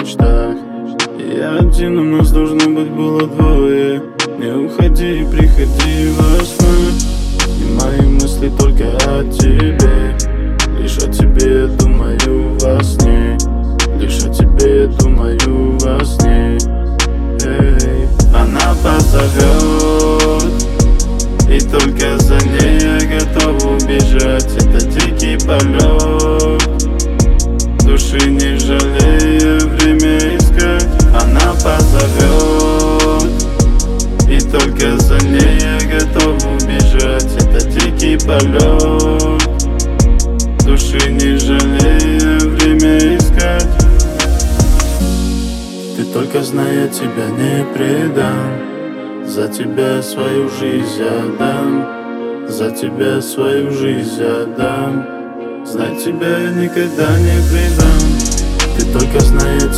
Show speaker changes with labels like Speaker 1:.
Speaker 1: мечтах. Я один, у нас должно быть было двое. Не уходи, приходи во снах. И мои мысли только о тебе. Лишь о тебе думаю во сне. Лишь о тебе думаю во сне. Эй. Она позовет, и только за ней я готов убежать. Это дикий полет, души не жалея, время искать. Она позовет, и только за ней я готов убежать. Это дикий полет, души не жалея, время искать. Ты только знай, я тебя не предам. За тебя свою жизнь отдам. За тебя свою жизнь отдам. Знать тебя я никогда не предам. Ты только знай, я